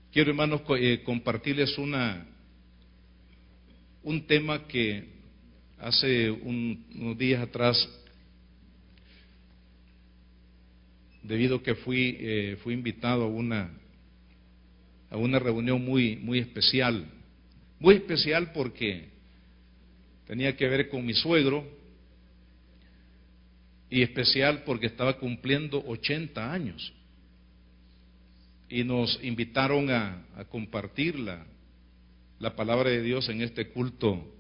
Quiero, hermanos, compartirles un tema que hace unos días atrás, debido a que fui invitado a una reunión muy especial porque tenía que ver con mi suegro, y especial porque estaba cumpliendo 80 años. Y nos invitaron a compartir la palabra de Dios en este culto,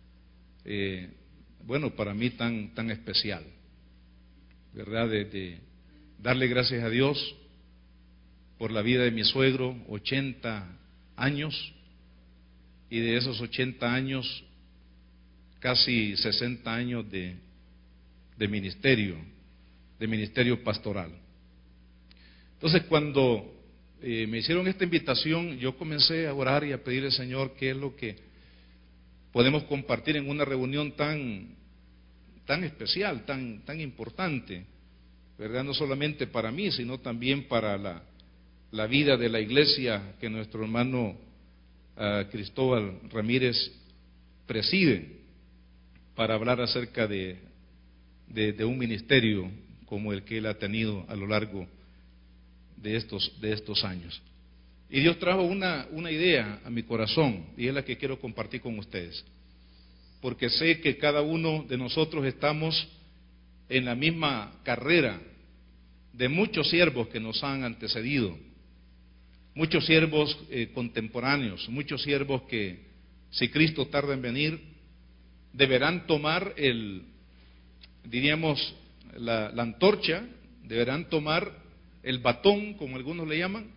para mí tan especial, ¿verdad? De darle gracias a Dios por la vida de mi suegro, 80 años, y de esos 80 años, casi 60 años de ministerio pastoral. Entonces, cuando me hicieron esta invitación, yo comencé a orar y a pedirle al Señor qué es lo que podemos compartir en una reunión tan especial, tan importante, ¿verdad? No solamente para mí, sino también para la vida de la iglesia que nuestro hermano Cristóbal Ramírez preside, para hablar acerca de un ministerio como el que él ha tenido a lo largo de estos años. Y Dios trajo una idea a mi corazón, y es la que quiero compartir con ustedes, porque sé que cada uno de nosotros estamos en la misma carrera de muchos siervos que nos han antecedido, muchos siervos contemporáneos, muchos siervos que, si Cristo tarda en venir, deberán tomar la antorcha, deberán tomar el batón, como algunos le llaman,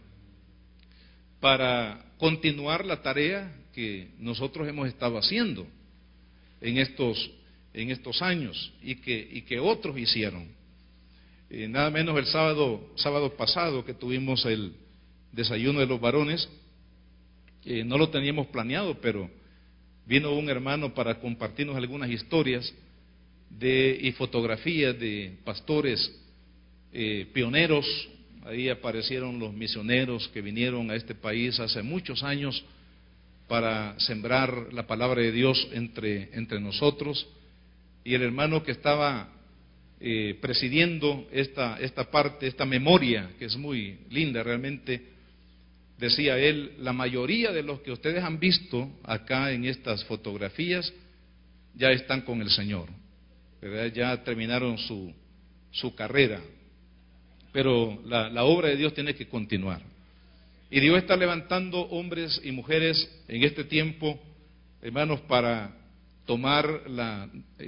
para continuar la tarea que nosotros hemos estado haciendo en estos años y que otros hicieron. Nada menos el sábado pasado que tuvimos el desayuno de los varones, no lo teníamos planeado, pero vino un hermano para compartirnos algunas historias y fotografías de pastores pioneros. Ahí aparecieron los misioneros que vinieron a este país hace muchos años para sembrar la palabra de Dios entre nosotros, y el hermano que estaba presidiendo esta parte, esta memoria, que es muy linda realmente, decía él: la mayoría de los que ustedes han visto acá en estas fotografías ya están con el Señor, ¿verdad? Ya terminaron su carrera, pero la obra de Dios tiene que continuar. Y Dios está levantando hombres y mujeres en este tiempo, hermanos, para tomar la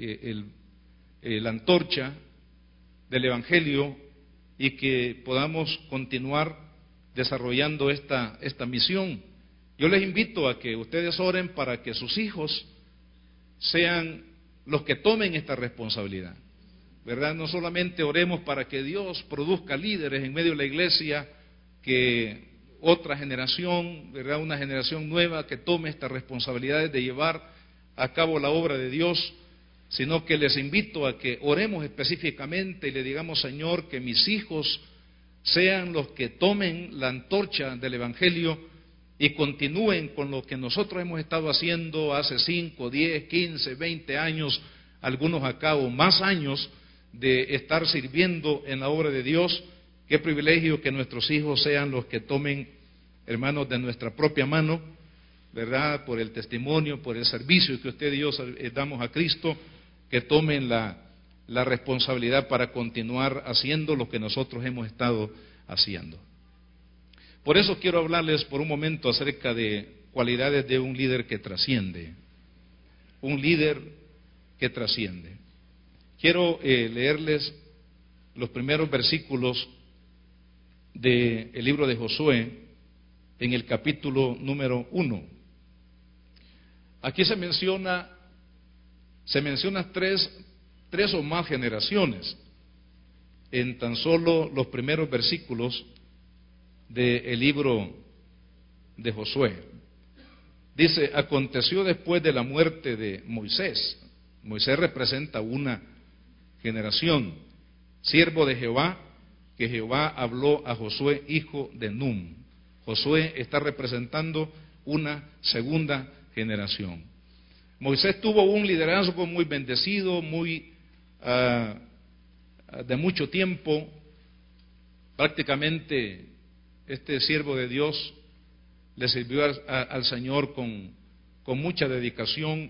antorcha del Evangelio y que podamos continuar desarrollando esta misión. Yo les invito a que ustedes oren para que sus hijos sean los que tomen esta responsabilidad, ¿verdad? No solamente oremos para que Dios produzca líderes en medio de la iglesia, que otra generación, ¿verdad?, una generación nueva que tome estas responsabilidades de llevar a cabo la obra de Dios, sino que les invito a que oremos específicamente y le digamos: Señor, que mis hijos sean los que tomen la antorcha del Evangelio y continúen con lo que nosotros hemos estado haciendo hace 5, 10, 15, 20 años, algunos acá o más años, de estar sirviendo en la obra de Dios. Qué privilegio que nuestros hijos sean los que tomen, hermanos, de nuestra propia mano, ¿verdad?, por el testimonio, por el servicio que usted y yo damos a Cristo, que tomen la responsabilidad para continuar haciendo lo que nosotros hemos estado haciendo. Por eso quiero hablarles por un momento acerca de cualidades de un líder que trasciende. Un líder que trasciende. Quiero leerles los primeros versículos del libro de Josué, en el capítulo número 1. Aquí se menciona tres o más generaciones en tan solo los primeros versículos del libro de Josué. Dice: aconteció después de la muerte de Moisés. Moisés representa una generación, siervo de Jehová, que Jehová habló a Josué, hijo de Nun. Josué está representando una segunda generación. Moisés tuvo un liderazgo muy bendecido, muy de mucho tiempo. Prácticamente este siervo de Dios le sirvió al Señor con mucha dedicación,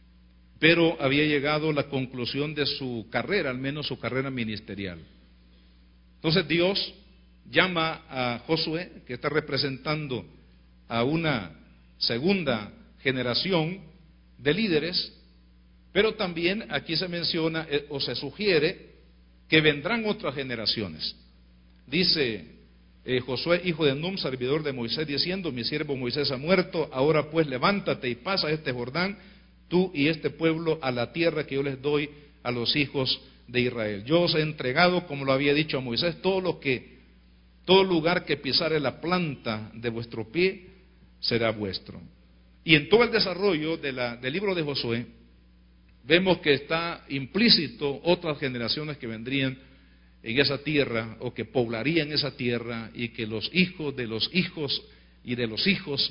pero había llegado a la conclusión de su carrera, al menos su carrera ministerial. Entonces Dios llama a Josué, que está representando a una segunda generación de líderes, pero también aquí se menciona o se sugiere que vendrán otras generaciones. Dice Josué, hijo de Nun, servidor de Moisés, diciendo: mi siervo Moisés ha muerto, ahora pues levántate y pasa este Jordán, tú y este pueblo, a la tierra que yo les doy a los hijos de Israel. Yo os he entregado, como lo había dicho a Moisés, todo lugar que pisare la planta de vuestro pie será vuestro. Y en todo el desarrollo del libro de Josué, vemos que está implícito otras generaciones que vendrían en esa tierra, o que poblarían esa tierra, y que los hijos de los hijos y de los hijos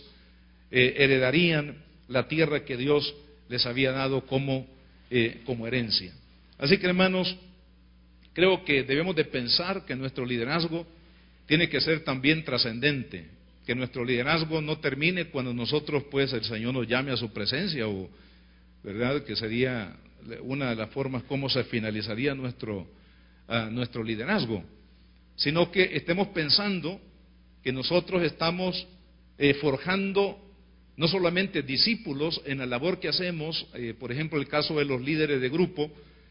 heredarían la tierra que Dios les había dado como herencia. Así que, hermanos, creo que debemos de pensar que nuestro liderazgo tiene que ser también trascendente, que nuestro liderazgo no termine cuando nosotros, pues, el Señor nos llame a su presencia, o, ¿verdad?, que sería una de las formas como se finalizaría nuestro liderazgo, sino que estemos pensando que nosotros estamos forjando no solamente discípulos en la labor que hacemos, por ejemplo, el caso de los líderes de grupo,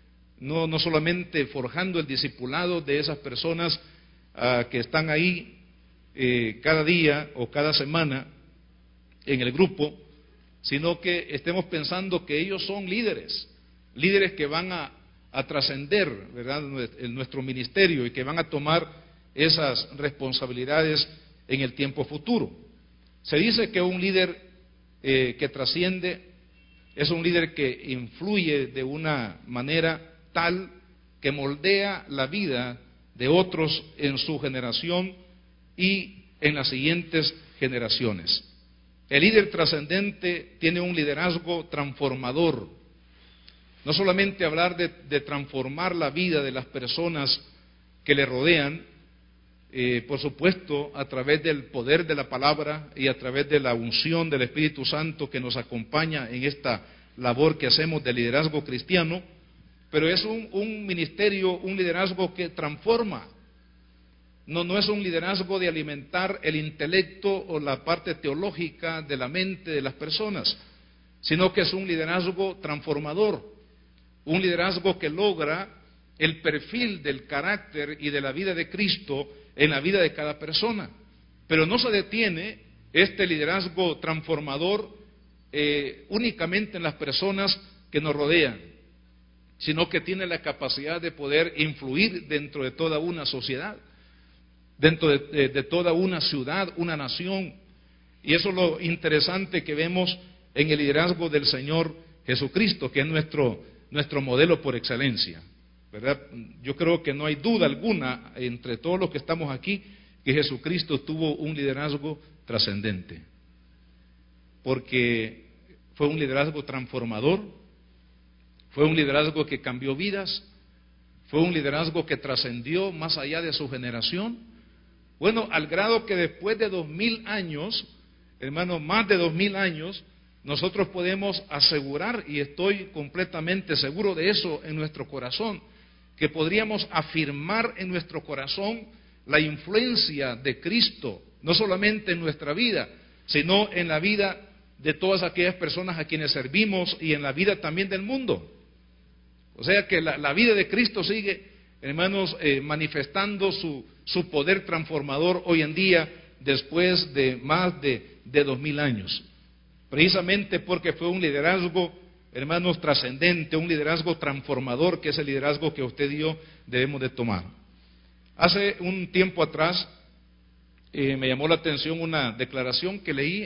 no solamente forjando el discipulado de esas personas que están ahí cada día o cada semana en el grupo, sino que estemos pensando que ellos son líderes que van a trascender, ¿verdad?, en nuestro ministerio, y que van a tomar esas responsabilidades en el tiempo futuro. Se dice que un líder que trasciende es un líder que influye de una manera tal que moldea la vida de otros en su generación y en las siguientes generaciones. El líder trascendente tiene un liderazgo transformador. No solamente hablar de transformar la vida de las personas que le rodean, por supuesto, a través del poder de la palabra y a través de la unción del Espíritu Santo que nos acompaña en esta labor que hacemos de liderazgo cristiano, pero es un ministerio, un liderazgo que transforma. No es un liderazgo de alimentar el intelecto o la parte teológica de la mente de las personas, sino que es un liderazgo transformador, un liderazgo que logra el perfil del carácter y de la vida de Cristo en la vida de cada persona. Pero no se detiene este liderazgo transformador únicamente en las personas que nos rodean, sino que tiene la capacidad de poder influir dentro de toda una sociedad, dentro de toda una ciudad, una nación. Y eso es lo interesante que vemos en el liderazgo del Señor Jesucristo, que es nuestro modelo por excelencia, ¿verdad? Yo creo que no hay duda alguna entre todos los que estamos aquí que Jesucristo tuvo un liderazgo trascendente, porque fue un liderazgo transformador, fue un liderazgo que cambió vidas, fue un liderazgo que trascendió más allá de su generación. Bueno, al grado que después de 2000 años, hermanos, más de 2000 años, nosotros podemos asegurar, y estoy completamente seguro de eso en nuestro corazón, que podríamos afirmar en nuestro corazón la influencia de Cristo, no solamente en nuestra vida, sino en la vida de todas aquellas personas a quienes servimos y en la vida también del mundo. O sea que la vida de Cristo sigue, hermanos, manifestando su poder transformador hoy en día, después de más de 2000 años. Precisamente porque fue un liderazgo, hermanos, trascendente, un liderazgo transformador, que es el liderazgo que usted y yo debemos de tomar. Hace un tiempo atrás me llamó la atención una declaración que leí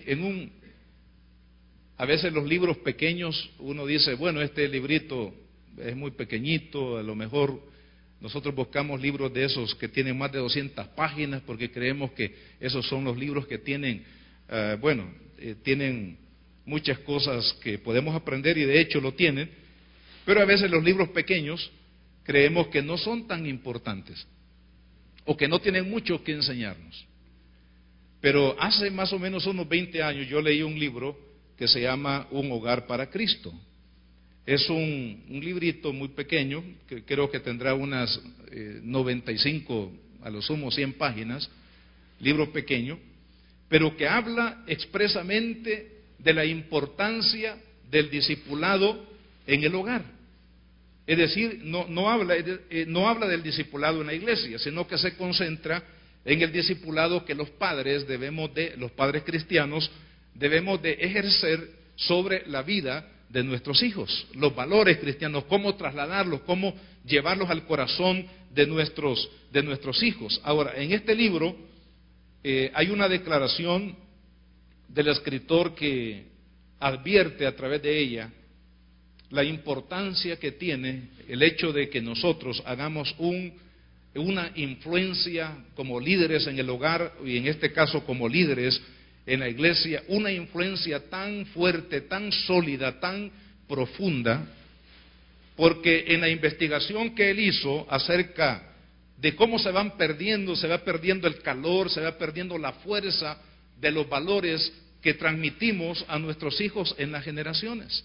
a veces los libros pequeños, uno dice, bueno, este librito es muy pequeñito, a lo mejor Nosotros buscamos libros de esos que tienen más de 200 páginas porque creemos que esos son los libros que tienen, tienen muchas cosas que podemos aprender y de hecho lo tienen, pero a veces los libros pequeños creemos que no son tan importantes o que no tienen mucho que enseñarnos. Pero hace más o menos unos 20 años yo leí un libro que se llama Un hogar para Cristo. Es un librito muy pequeño, que creo que tendrá unas 95, a lo sumo 100 páginas, libro pequeño, pero que habla expresamente de la importancia del discipulado en el hogar. Es decir, no habla del discipulado en la iglesia, sino que se concentra en el discipulado que los padres los padres cristianos, debemos de ejercer sobre la vida de nuestros hijos, los valores cristianos, cómo trasladarlos, cómo llevarlos al corazón de nuestros hijos. Ahora, en este libro hay una declaración del escritor que advierte a través de ella la importancia que tiene el hecho de que nosotros hagamos una influencia como líderes en el hogar y en este caso como líderes en la iglesia, una influencia tan fuerte, tan sólida, tan profunda, porque en la investigación que él hizo acerca de cómo se va perdiendo el calor, se va perdiendo la fuerza de los valores que transmitimos a nuestros hijos en las generaciones.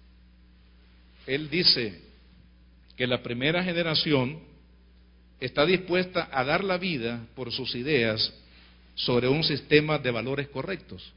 Él dice que la primera generación está dispuesta a dar la vida por sus ideas sobre un sistema de valores correctos.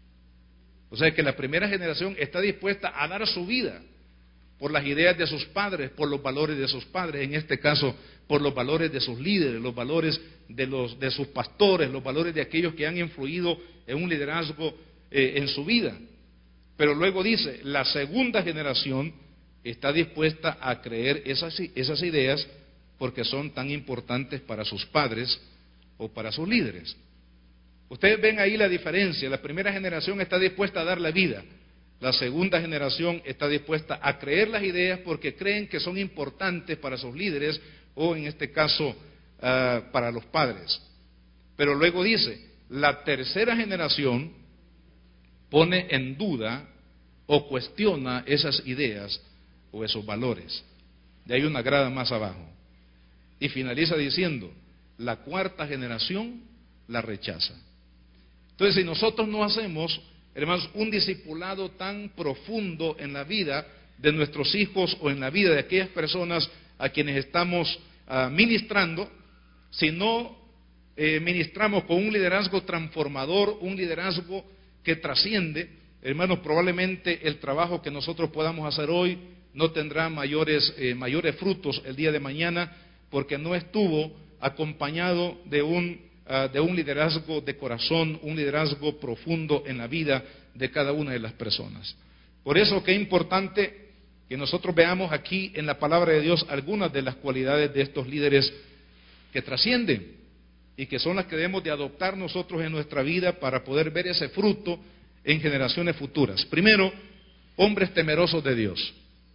O sea que la primera generación está dispuesta a dar su vida por las ideas de sus padres, por los valores de sus padres, en este caso por los valores de sus líderes, los valores de sus pastores, los valores de aquellos que han influido en un liderazgo en su vida. Pero luego dice, la segunda generación está dispuesta a creer esas ideas porque son tan importantes para sus padres o para sus líderes. Ustedes ven ahí la diferencia. La primera generación está dispuesta a dar la vida. La segunda generación está dispuesta a creer las ideas porque creen que son importantes para sus líderes o en este caso para los padres. Pero luego dice, la tercera generación pone en duda o cuestiona esas ideas o esos valores. De ahí una grada más abajo. Y finaliza diciendo, la cuarta generación la rechaza. Entonces, si nosotros no hacemos, hermanos, un discipulado tan profundo en la vida de nuestros hijos o en la vida de aquellas personas a quienes estamos ministrando, si no ministramos con un liderazgo transformador, un liderazgo que trasciende, hermanos, probablemente el trabajo que nosotros podamos hacer hoy no tendrá mayores frutos el día de mañana, porque no estuvo acompañado de un liderazgo de corazón, un liderazgo profundo en la vida de cada una de las personas. Por eso que es importante que nosotros veamos aquí en la palabra de Dios algunas de las cualidades de estos líderes que trascienden y que son las que debemos de adoptar nosotros en nuestra vida para poder ver ese fruto en generaciones futuras. Primero, hombres temerosos de Dios.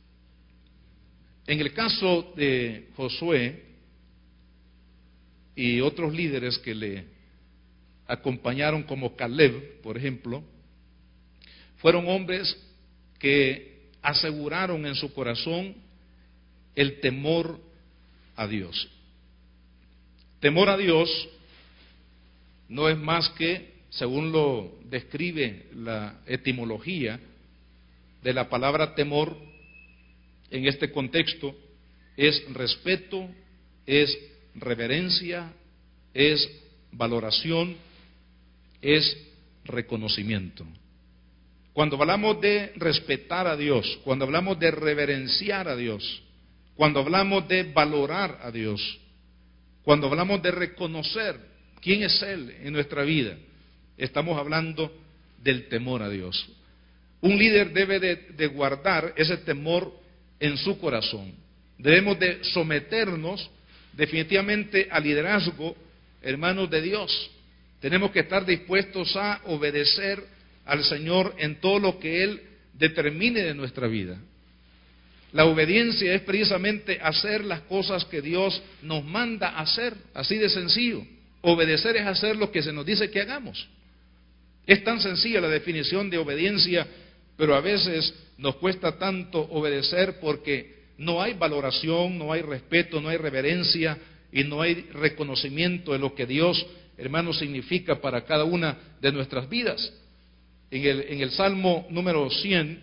En el caso de Josué y otros líderes que le acompañaron como Caleb, por ejemplo, fueron hombres que aseguraron en su corazón el temor a Dios. Temor a Dios no es más que, según lo describe la etimología de la palabra temor, en este contexto, es respeto, es reverencia, es valoración, es reconocimiento. Cuando hablamos de respetar a Dios, cuando hablamos de reverenciar a Dios, cuando hablamos de valorar a Dios, cuando hablamos de reconocer quién es Él en nuestra vida, estamos hablando del temor a Dios. Un líder debe de guardar ese temor en su corazón. Debemos de someternos definitivamente al liderazgo, hermanos, de Dios. Tenemos que estar dispuestos a obedecer al Señor en todo lo que Él determine de nuestra vida. La obediencia es precisamente hacer las cosas que Dios nos manda hacer, así de sencillo. Obedecer es hacer lo que se nos dice que hagamos. Es tan sencilla la definición de obediencia, pero a veces nos cuesta tanto obedecer porque no hay valoración, no hay respeto, no hay reverencia y no hay reconocimiento de lo que Dios, hermanos, significa para cada una de nuestras vidas. En el Salmo número 100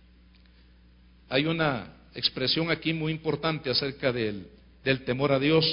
hay una expresión aquí muy importante acerca del temor a Dios,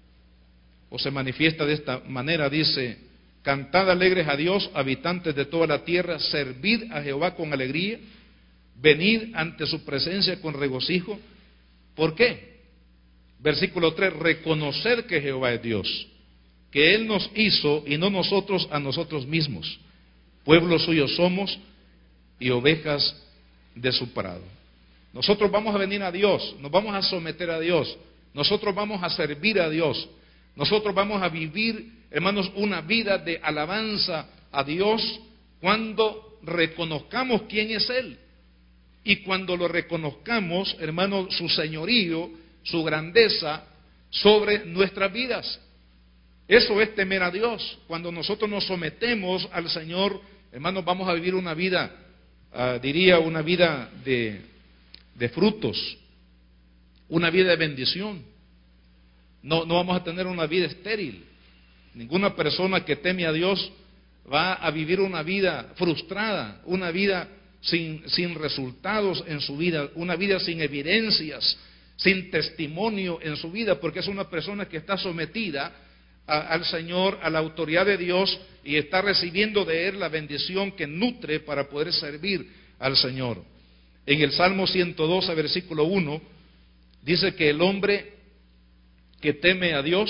o se manifiesta de esta manera, dice: cantad alegres a Dios, habitantes de toda la tierra, servid a Jehová con alegría, venid ante su presencia con regocijo. ¿Por qué? Versículo 3, reconocer que Jehová es Dios, que Él nos hizo y no nosotros a nosotros mismos. Pueblo suyo somos y ovejas de su prado. Nosotros vamos a venir a Dios, nos vamos a someter a Dios, nosotros vamos a servir a Dios, nosotros vamos a vivir, hermanos, una vida de alabanza a Dios cuando reconozcamos quién es Él. Y cuando lo reconozcamos, hermanos, su señorío, su grandeza sobre nuestras vidas. Eso es temer a Dios. Cuando nosotros nos sometemos al Señor, hermanos, vamos a vivir una vida, diría, una vida de frutos, una vida de bendición. No vamos a tener una vida estéril. Ninguna persona que teme a Dios va a vivir una vida frustrada, una vida sin resultados en su vida, una vida sin evidencias, sin testimonio en su vida, porque es una persona que está sometida al Señor, a la autoridad de Dios, y está recibiendo de Él la bendición que nutre para poder servir al Señor. En el Salmo 112, versículo 1, dice que el hombre que teme a Dios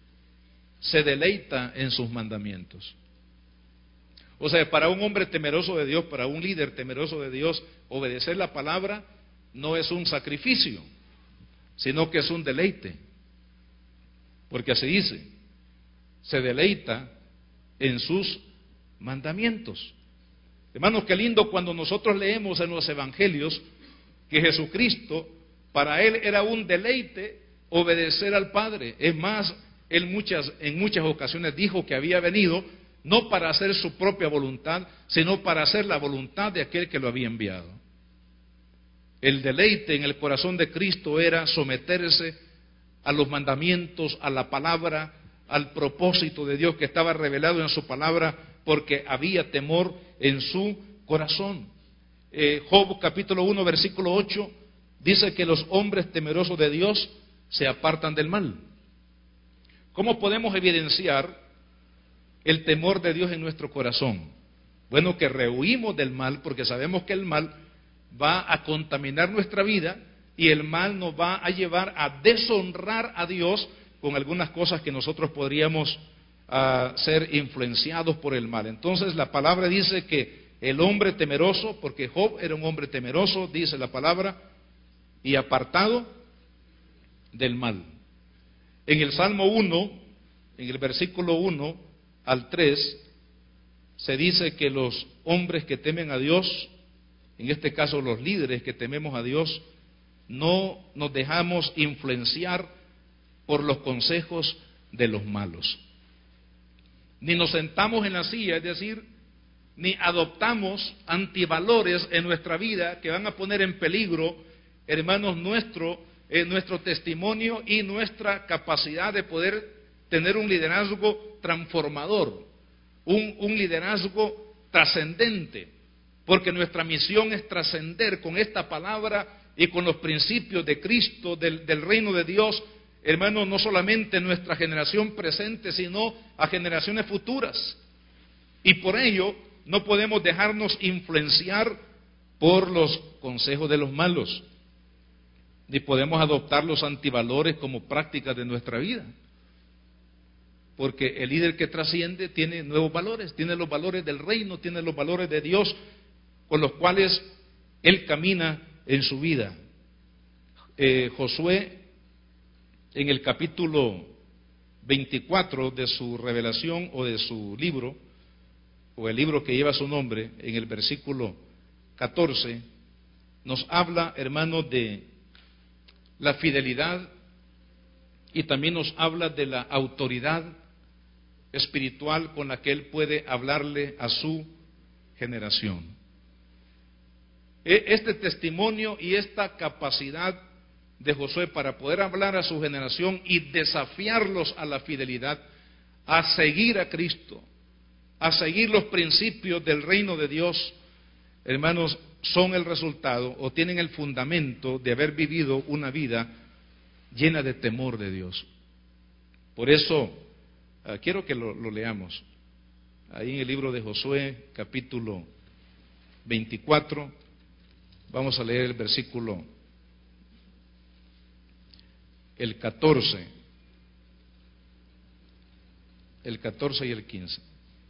se deleita en sus mandamientos. O sea, para un hombre temeroso de Dios, para un líder temeroso de Dios, obedecer la palabra no es un sacrificio, sino que es un deleite. Porque así dice, se deleita en sus mandamientos. Hermanos, qué lindo cuando nosotros leemos en los evangelios que Jesucristo, para Él era un deleite obedecer al Padre. Es más, Él en muchas ocasiones dijo que había venido no para hacer su propia voluntad, sino para hacer la voluntad de aquel que lo había enviado. El deleite en el corazón de Cristo era someterse a los mandamientos, a la palabra, al propósito de Dios que estaba revelado en su palabra, porque había temor en su corazón. Job capítulo 1 versículo 8 dice que los hombres temerosos de Dios se apartan del mal. ¿Cómo podemos evidenciar el temor de Dios en nuestro corazón? Bueno, que rehuimos del mal, porque sabemos que el mal va a contaminar nuestra vida y el mal nos va a llevar a deshonrar a Dios con algunas cosas que nosotros podríamos ser influenciados por el mal. Entonces la palabra dice que el hombre temeroso, porque Job era un hombre temeroso, dice la palabra, y apartado del mal. En el Salmo 1, en el versículo 1 al 3, se dice que los hombres que temen a Dios, en este caso los líderes que tememos a Dios, no nos dejamos influenciar por los consejos de los malos. Ni nos sentamos en la silla, es decir, ni adoptamos antivalores en nuestra vida que van a poner en peligro, hermanos, nuestro testimonio y nuestra capacidad de poder tener un liderazgo transformador, un liderazgo trascendente, porque nuestra misión es trascender con esta palabra y con los principios de Cristo, del reino de Dios, hermanos, no solamente en nuestra generación presente, sino a generaciones futuras. Y por ello no podemos dejarnos influenciar por los consejos de los malos, ni podemos adoptar los antivalores como prácticas de nuestra vida. Porque el líder que trasciende tiene nuevos valores, tiene los valores del reino, tiene los valores de Dios con los cuales él camina en su vida. Josué, en el capítulo 24 de su revelación o de su libro, o el libro que lleva su nombre, en el versículo 14, nos habla, hermanos, de la fidelidad y también nos habla de la autoridad espiritual con la que Él puede hablarle a su generación. Este testimonio y esta capacidad de Josué para poder hablar a su generación y desafiarlos a la fidelidad, a seguir a Cristo, a seguir los principios del reino de Dios, hermanos, son el resultado o tienen el fundamento de haber vivido una vida llena de temor de Dios. Por eso, quiero que lo leamos. Ahí en el libro de Josué, capítulo 24, vamos a leer el versículo, el 14 y el 15.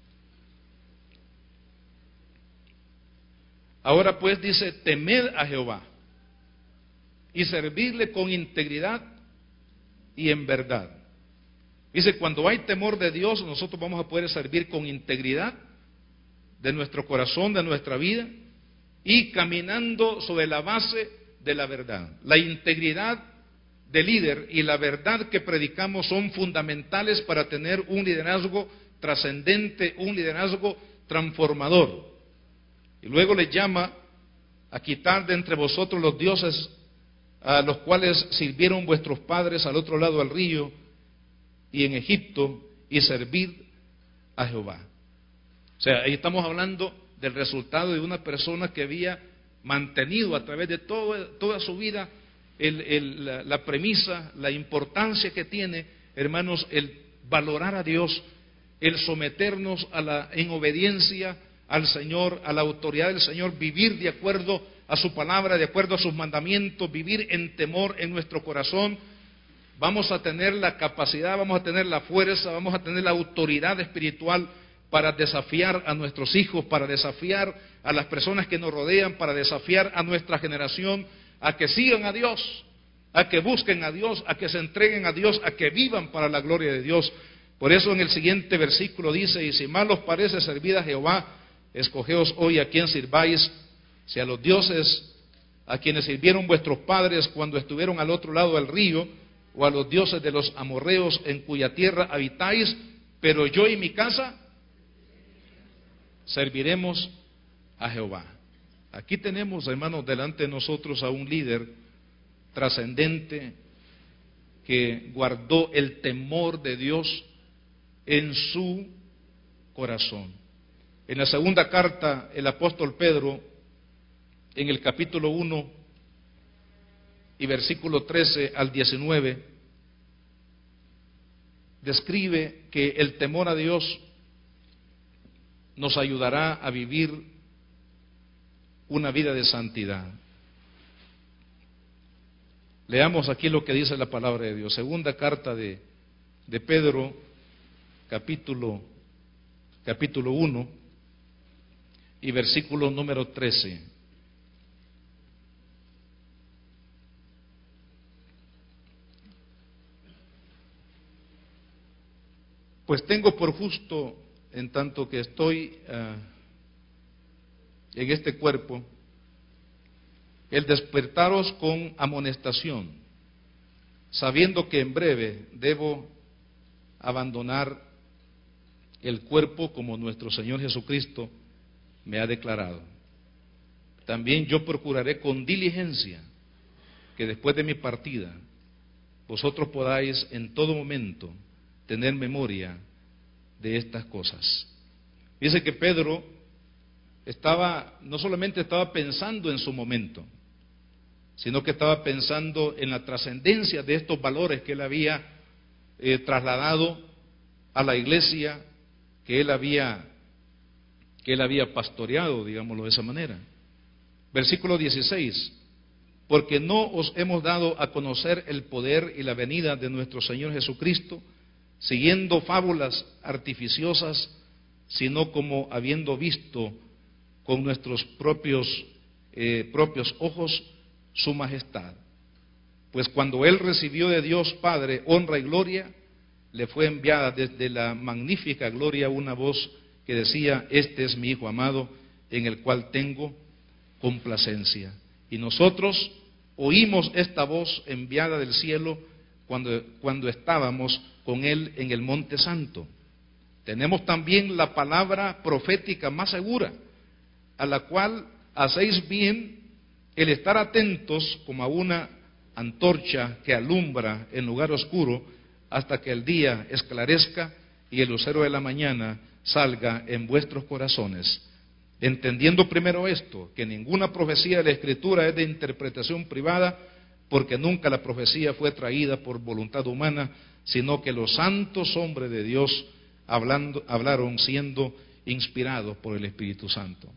Ahora pues dice, temed a Jehová y servirle con integridad y en verdad. Dice, cuando hay temor de Dios, nosotros vamos a poder servir con integridad de nuestro corazón, de nuestra vida, y caminando sobre la base de la verdad. La integridad del líder y la verdad que predicamos son fundamentales para tener un liderazgo trascendente, un liderazgo transformador. Y luego le llama a quitar de entre vosotros los dioses a los cuales sirvieron vuestros padres al otro lado del río y en Egipto, y servid a Jehová. O sea, ahí estamos hablando del resultado de una persona que había mantenido a través de toda su vida la premisa, la importancia que tiene, hermanos, el valorar a Dios, el someternos en obediencia al Señor, a la autoridad del Señor, vivir de acuerdo a su palabra, de acuerdo a sus mandamientos, vivir en temor en nuestro corazón. Vamos a tener la capacidad, vamos a tener la fuerza, vamos a tener la autoridad espiritual para desafiar a nuestros hijos, para desafiar a las personas que nos rodean, para desafiar a nuestra generación a que sigan a Dios, a que busquen a Dios, a que se entreguen a Dios, a que vivan para la gloria de Dios. Por eso en el siguiente versículo dice, y si mal os parece servir a Jehová, escogeos hoy a quien sirváis, si a los dioses a quienes sirvieron vuestros padres cuando estuvieron al otro lado del río, o a los dioses de los amorreos en cuya tierra habitáis, pero yo y mi casa serviremos a Jehová. Aquí tenemos, hermanos, delante de nosotros a un líder trascendente que guardó el temor de Dios en su corazón. En la segunda carta, el apóstol Pedro, en el capítulo 1 y versículo 13 al 19, describe que el temor a Dios nos ayudará a vivir una vida de santidad. Leamos aquí lo que dice la palabra de Dios. Segunda carta de Pedro, capítulo 1 y versículo número 13. Pues tengo por justo, en tanto que estoy en este cuerpo, el despertaros con amonestación, sabiendo que en breve debo abandonar el cuerpo como nuestro Señor Jesucristo me ha declarado. También yo procuraré con diligencia que después de mi partida vosotros podáis en todo momento tener memoria de estas cosas. Dice que Pedro no solamente estaba pensando en su momento, sino que estaba pensando en la trascendencia de estos valores que él había trasladado a la iglesia que él había pastoreado, digámoslo de esa manera. Versículo 16, porque no os hemos dado a conocer el poder y la venida de nuestro Señor Jesucristo, siguiendo fábulas artificiosas, sino como habiendo visto con nuestros propios ojos su majestad. Pues cuando él recibió de Dios Padre honra y gloria, le fue enviada desde la magnífica gloria una voz que decía, este es mi Hijo amado, en el cual tengo complacencia. Y nosotros oímos esta voz enviada del cielo cuando estábamos con Él en el Monte Santo. Tenemos también la palabra profética más segura, a la cual hacéis bien el estar atentos como a una antorcha que alumbra en lugar oscuro hasta que el día esclarezca y el lucero de la mañana salga en vuestros corazones. Entendiendo primero esto, que ninguna profecía de la Escritura es de interpretación privada, porque nunca la profecía fue traída por voluntad humana, sino que los santos hombres de Dios hablaron siendo inspirados por el Espíritu Santo.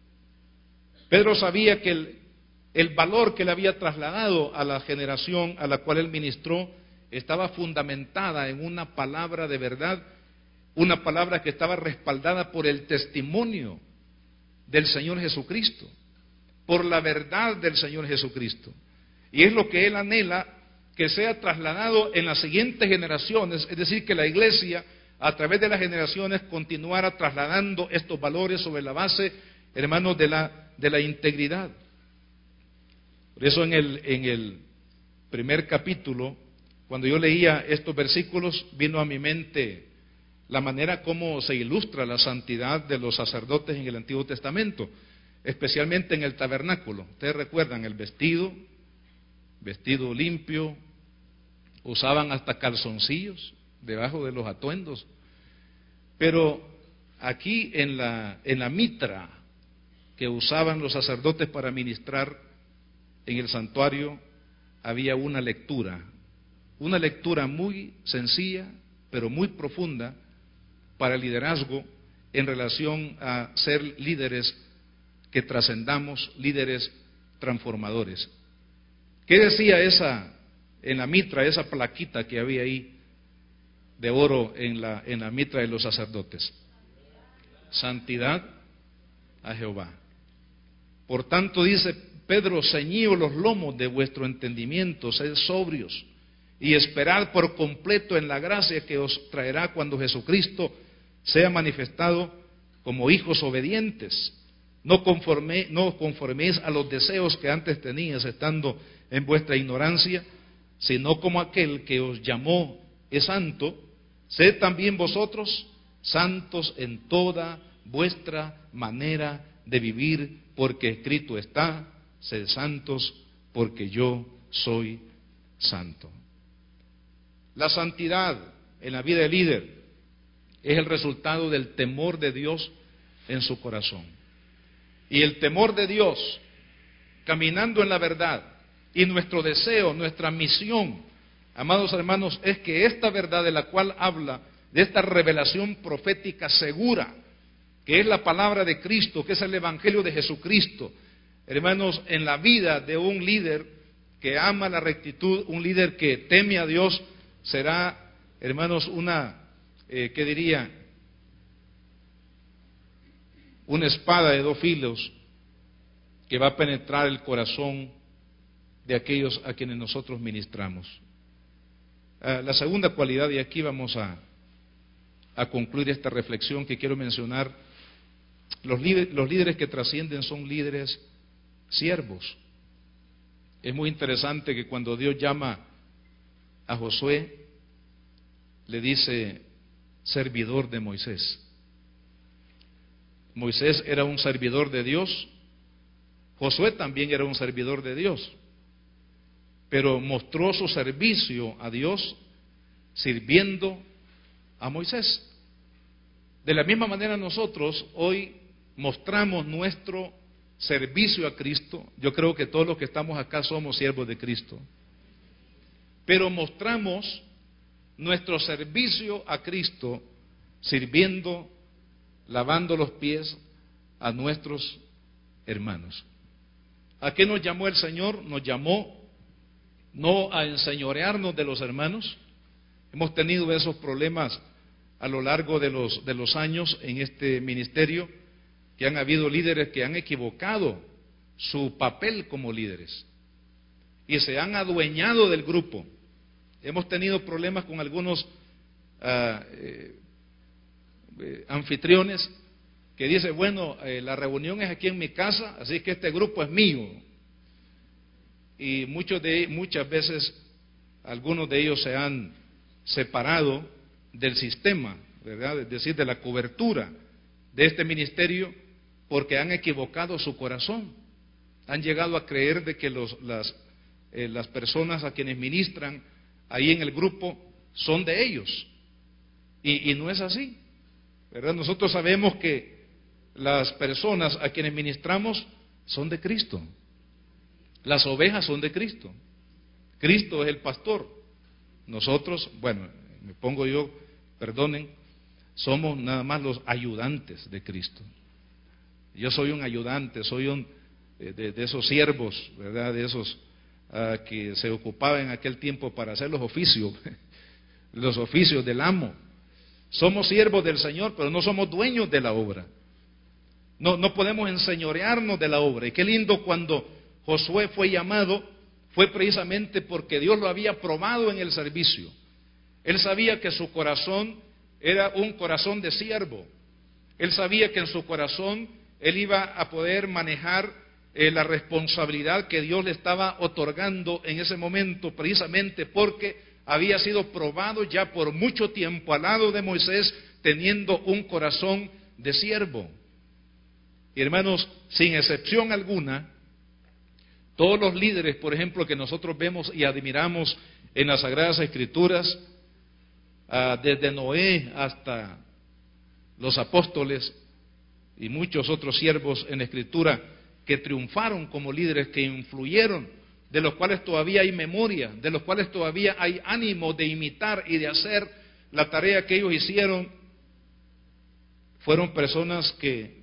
Pedro sabía que el valor que le había trasladado a la generación a la cual él ministró estaba fundamentada en una palabra de verdad, una palabra que estaba respaldada por el testimonio del Señor Jesucristo, por la verdad del Señor Jesucristo. Y es lo que él anhela que sea trasladado en las siguientes generaciones, es decir, que la iglesia a través de las generaciones continuara trasladando estos valores sobre la base, hermanos, de la integridad. Por eso en el primer capítulo, cuando yo leía estos versículos, vino a mi mente la manera como se ilustra la santidad de los sacerdotes en el Antiguo Testamento, especialmente en el tabernáculo. Ustedes recuerdan el vestido limpio, usaban hasta calzoncillos debajo de los atuendos. Pero aquí en la mitra que usaban los sacerdotes para ministrar en el santuario, había una lectura muy sencilla, pero muy profunda para el liderazgo en relación a ser líderes que trascendamos, líderes transformadores. ¿Qué decía en la mitra, esa plaquita que había ahí de oro en la mitra de los sacerdotes? Santidad a Jehová. Por tanto, dice Pedro, ceñíos los lomos de vuestro entendimiento, sed sobrios y esperad por completo en la gracia que os traerá cuando Jesucristo sea manifestado como hijos obedientes. No conforméis a los deseos que antes tenías estando en vuestra ignorancia, sino como aquel que os llamó es santo, sed también vosotros santos en toda vuestra manera de vivir, porque escrito está, sed santos porque yo soy santo. La santidad en la vida del líder es el resultado del temor de Dios en su corazón. Y el temor de Dios, caminando en la verdad, y nuestro deseo, nuestra misión, amados hermanos, es que esta verdad de la cual habla, de esta revelación profética segura, que es la palabra de Cristo, que es el Evangelio de Jesucristo, hermanos, en la vida de un líder que ama la rectitud, un líder que teme a Dios, será, hermanos, una espada de dos filos que va a penetrar el corazón de aquellos a quienes nosotros ministramos. La segunda cualidad, y aquí vamos a concluir esta reflexión que quiero mencionar, los líderes que trascienden son líderes siervos. Es muy interesante que cuando Dios llama a Josué, le dice servidor de Moisés. Moisés era un servidor de Dios, Josué también era un servidor de Dios, pero mostró su servicio a Dios sirviendo a Moisés. De la misma manera nosotros hoy mostramos nuestro servicio a Cristo. Yo creo que todos los que estamos acá somos siervos de Cristo, pero mostramos nuestro servicio a Cristo sirviendo, lavando los pies a nuestros hermanos. ¿A qué nos llamó el Señor? Nos llamó no a enseñorearnos de los hermanos. Hemos tenido esos problemas a lo largo de los años en este ministerio, que han habido líderes que han equivocado su papel como líderes y se han adueñado del grupo. Hemos tenido problemas con algunos anfitriones que dicen, bueno, la reunión es aquí en mi casa, así que este grupo es mío. y muchas veces algunos de ellos se han separado del sistema, ¿verdad? Es decir, de la cobertura de este ministerio, porque han equivocado su corazón. Han llegado a creer de que las personas a quienes ministran ahí en el grupo son de ellos, y no es así, ¿verdad? Nosotros sabemos que las personas a quienes ministramos son de Cristo. Las ovejas son de Cristo. Cristo es el pastor. Nosotros, bueno, me pongo yo, perdonen, somos nada más los ayudantes de Cristo. Yo soy un ayudante, soy de esos siervos, ¿verdad? De esos que se ocupaban en aquel tiempo para hacer los oficios del amo. Somos siervos del Señor, pero no somos dueños de la obra. No podemos enseñorearnos de la obra. Y qué lindo cuando Josué fue llamado, fue precisamente porque Dios lo había probado en el servicio. Él sabía que su corazón era un corazón de siervo. Él sabía que en su corazón él iba a poder manejar la responsabilidad que Dios le estaba otorgando en ese momento, precisamente porque había sido probado ya por mucho tiempo al lado de Moisés, teniendo un corazón de siervo. Y hermanos, sin excepción alguna, todos los líderes, por ejemplo, que nosotros vemos y admiramos en las Sagradas Escrituras, desde Noé hasta los apóstoles y muchos otros siervos en la Escritura que triunfaron como líderes, que influyeron, de los cuales todavía hay memoria, de los cuales todavía hay ánimo de imitar y de hacer la tarea que ellos hicieron, fueron personas que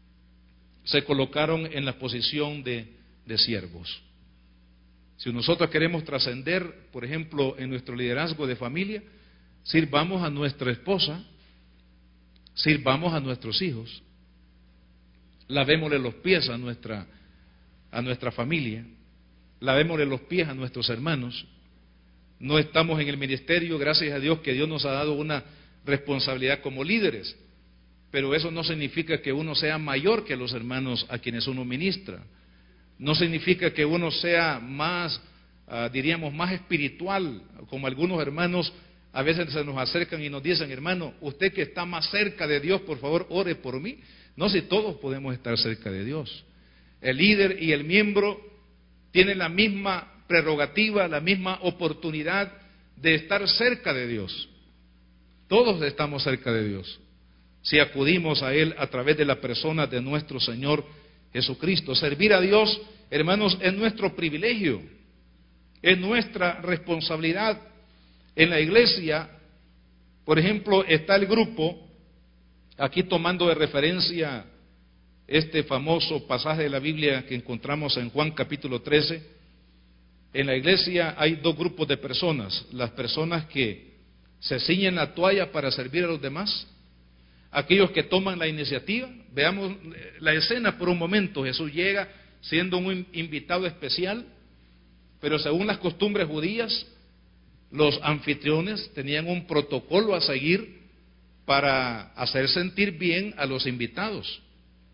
se colocaron en la posición de siervos. Si nosotros queremos trascender, por ejemplo, en nuestro liderazgo de familia, sirvamos a nuestra esposa, sirvamos a nuestros hijos, lavémosle los pies a nuestra familia, lavémosle los pies a nuestros hermanos. No estamos en el ministerio, gracias a Dios que Dios nos ha dado una responsabilidad como líderes, pero eso no significa que uno sea mayor que los hermanos a quienes uno ministra. No significa que uno sea más, diríamos, más espiritual, como algunos hermanos a veces se nos acercan y nos dicen: hermano, usted que está más cerca de Dios, por favor, ore por mí. No, si todos podemos estar cerca de Dios. El líder y el miembro tienen la misma prerrogativa, la misma oportunidad de estar cerca de Dios. Todos estamos cerca de Dios si acudimos a Él a través de la persona de nuestro Señor Jesucristo. Servir a Dios, hermanos, es nuestro privilegio, es nuestra responsabilidad. En la iglesia, por ejemplo, está el grupo, aquí tomando de referencia este famoso pasaje de la Biblia que encontramos en Juan capítulo 13, en la iglesia hay dos grupos de personas: las personas que se ciñen la toalla para servir a los demás, aquellos que toman la iniciativa. Veamos la escena por un momento. Jesús llega siendo un invitado especial, pero según las costumbres judías, los anfitriones tenían un protocolo a seguir para hacer sentir bien a los invitados.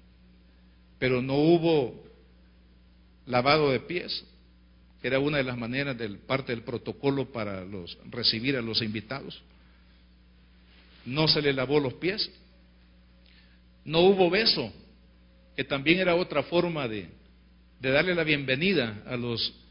Pero no hubo lavado de pies, que era una de las maneras parte del protocolo para recibir a los invitados. No se le lavó los pies. No hubo beso, que también era otra forma de darle la bienvenida a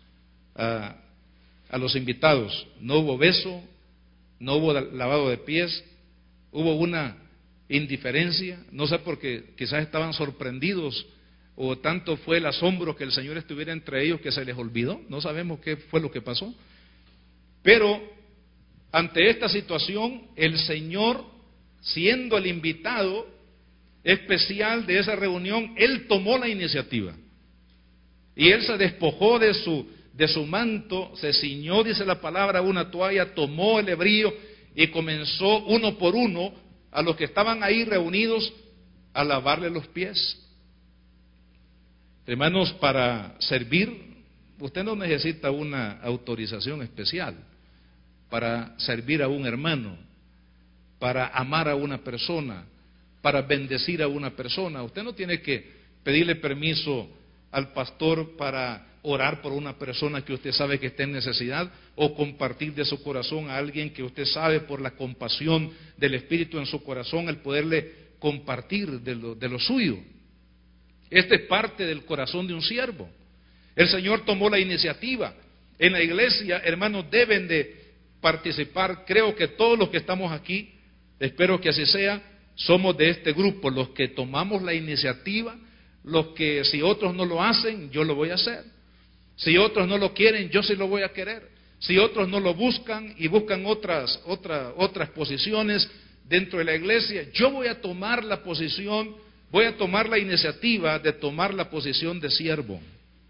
los invitados. No hubo beso, no hubo lavado de pies, hubo una indiferencia. No sé, porque quizás estaban sorprendidos, o tanto fue el asombro que el Señor estuviera entre ellos que se les olvidó. No sabemos qué fue lo que pasó. Pero ante esta situación, el Señor, siendo el invitado especial de esa reunión, Él tomó la iniciativa. Y Él se despojó de su manto, se ciñó, dice la palabra, una toalla, tomó el hebrío y comenzó uno por uno a los que estaban ahí reunidos a lavarle los pies. Hermanos, para servir, usted no necesita una autorización especial para servir a un hermano, para amar a una persona, para bendecir a una persona. Usted no tiene que pedirle permiso al pastor para orar por una persona que usted sabe que está en necesidad, o compartir de su corazón a alguien que usted sabe por la compasión del Espíritu en su corazón, el poderle compartir de lo suyo. Este es parte del corazón de un siervo. El Señor tomó la iniciativa. En la iglesia, hermanos, deben de participar. Creo que todos los que estamos aquí, espero que así sea, somos de este grupo, los que tomamos la iniciativa, los que si otros no lo hacen, yo lo voy a hacer. Si otros no lo quieren, yo sí lo voy a querer. Si otros no lo buscan y buscan otras posiciones dentro de la iglesia, yo voy a tomar la posición, voy a tomar la iniciativa de tomar la posición de siervo.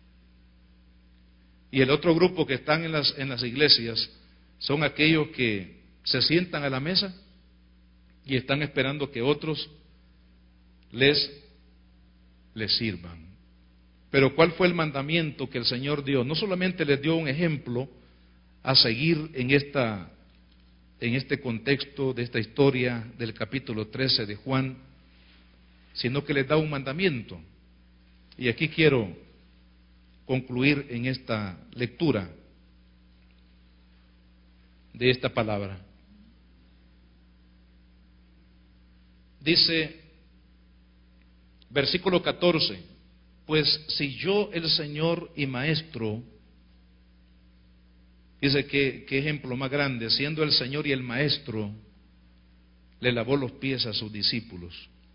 Y el otro grupo que están en las iglesias son aquellos que se sientan a la mesa y están esperando que otros les sirvan. Pero ¿cuál fue el mandamiento que el Señor dio? No solamente les dio un ejemplo a seguir en este contexto de esta historia del capítulo 13 de Juan, sino que les da un mandamiento. Y aquí quiero concluir en esta lectura de esta palabra. Dice, versículo 14, pues si yo, el Señor y Maestro, dice que ejemplo más grande, siendo el Señor y el Maestro, le lavó los pies a sus discípulos.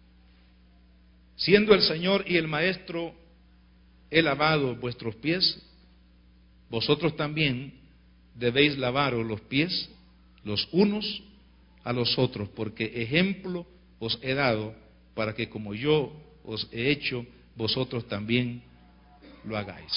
Siendo el Señor y el Maestro, he lavado vuestros pies, vosotros también debéis lavaros los pies los unos a los otros, porque ejemplo os he dado para que como yo os he hecho, vosotros también lo hagáis.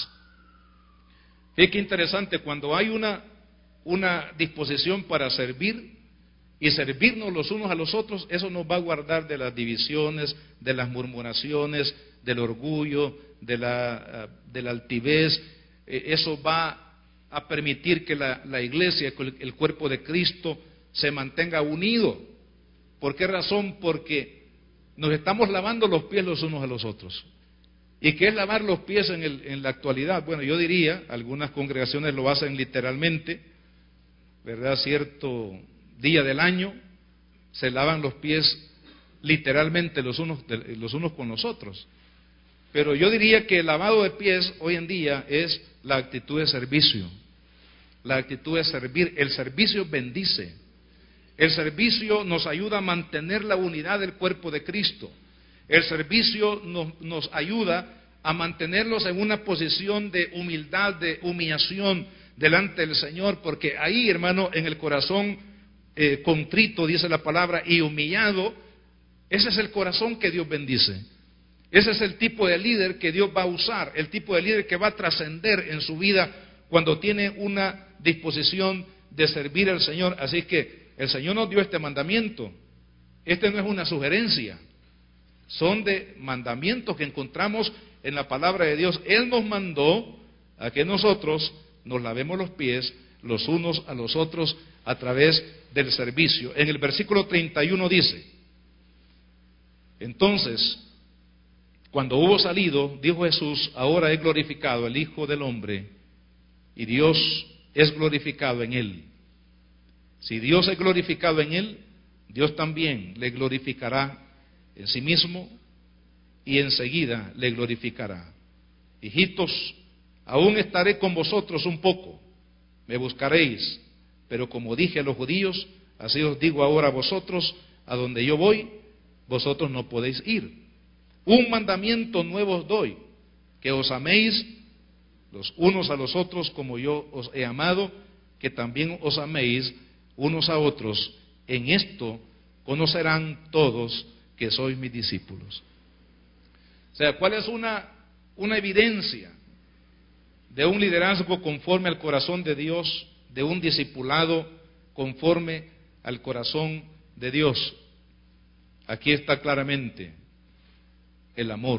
Es que interesante, cuando hay una disposición para servir y servirnos los unos a los otros, eso nos va a guardar de las divisiones, de las murmuraciones, del orgullo, de la altivez. Eso va a permitir que la iglesia, el cuerpo de Cristo, se mantenga unido. ¿Por qué razón? Porque nos estamos lavando los pies los unos a los otros. ¿Y qué es lavar los pies en la actualidad? Bueno, yo diría, algunas congregaciones lo hacen literalmente, ¿verdad? Cierto día del año se lavan los pies literalmente los unos con los otros. Pero yo diría que el lavado de pies hoy en día es la actitud de servicio, la actitud de servir. El servicio bendice, el servicio nos ayuda a mantener la unidad del cuerpo de Cristo. El servicio nos ayuda a mantenerlos en una posición de humildad, de humillación delante del Señor, porque ahí, hermano, en el corazón contrito, dice la palabra, y humillado, ese es el corazón que Dios bendice. Ese es el tipo de líder que Dios va a usar, el tipo de líder que va a trascender en su vida cuando tiene una disposición de servir al Señor. Así que el Señor nos dio este mandamiento. Este no es una sugerencia, son de mandamientos que encontramos en la palabra de Dios. Él nos mandó a que nosotros nos lavemos los pies los unos a los otros a través del servicio. En el versículo 31 dice, entonces, cuando hubo salido, dijo Jesús, ahora es glorificado el Hijo del Hombre y Dios es glorificado en él. Si Dios es glorificado en él, Dios también le glorificará en sí mismo y enseguida le glorificará. Hijitos, aún estaré con vosotros un poco, me buscaréis, pero como dije a los judíos, así os digo ahora a vosotros, a donde yo voy, vosotros no podéis ir. Un mandamiento nuevo os doy, que os améis los unos a los otros como yo os he amado, que también os améis unos a otros. En esto conocerán todos que sois mis discípulos. O sea, ¿cuál es una evidencia de un liderazgo conforme al corazón de Dios, de un discipulado conforme al corazón de Dios? Aquí está claramente el amor.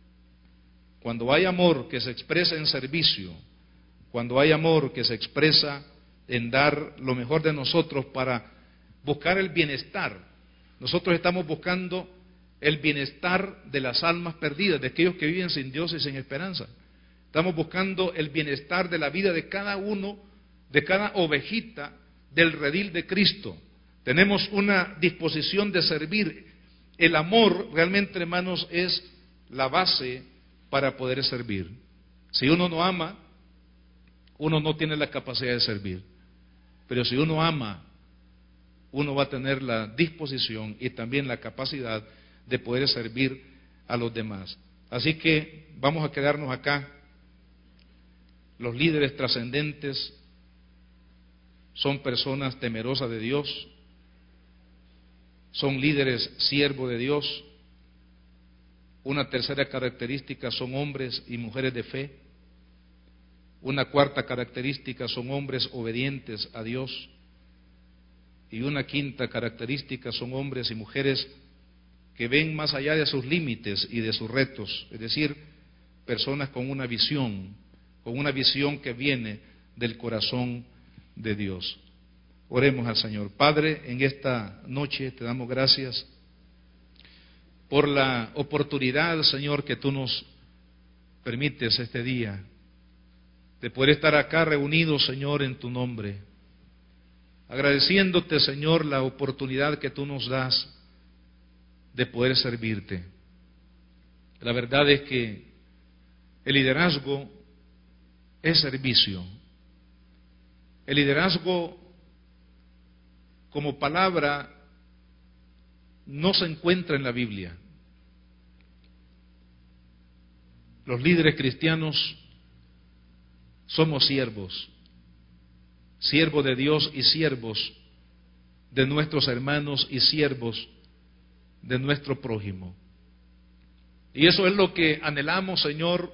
Cuando hay amor que se expresa en servicio, cuando hay amor que se expresa en dar lo mejor de nosotros para buscar el bienestar, nosotros estamos buscando el bienestar de las almas perdidas, de aquellos que viven sin Dios y sin esperanza. Estamos buscando el bienestar de la vida de cada uno, de cada ovejita del redil de Cristo. Tenemos una disposición de servir. El amor realmente, hermanos, es la base para poder servir. Si uno no ama, uno no tiene la capacidad de servir. Pero si uno ama, uno va a tener la disposición y también la capacidad de poder servir a los demás. Así que vamos a quedarnos acá. Los líderes trascendentes son personas temerosas de Dios, son líderes siervos de Dios. Una tercera característica, son hombres y mujeres de fe. Una cuarta característica, son hombres obedientes a Dios. Y una quinta característica, son hombres y mujeres que ven más allá de sus límites y de sus retos, es decir, personas con una visión que viene del corazón de Dios. Oremos al Señor. Padre, en esta noche te damos gracias por la oportunidad, Señor, que tú nos permites este día, de poder estar acá reunidos, Señor, en tu nombre, agradeciéndote, Señor, la oportunidad que tú nos das de poder servirte. La verdad es que el liderazgo es servicio. El liderazgo como palabra no se encuentra en la Biblia. Los líderes cristianos somos siervos de Dios y siervos de nuestros hermanos y siervos de nuestro prójimo. Y eso es lo que anhelamos, Señor,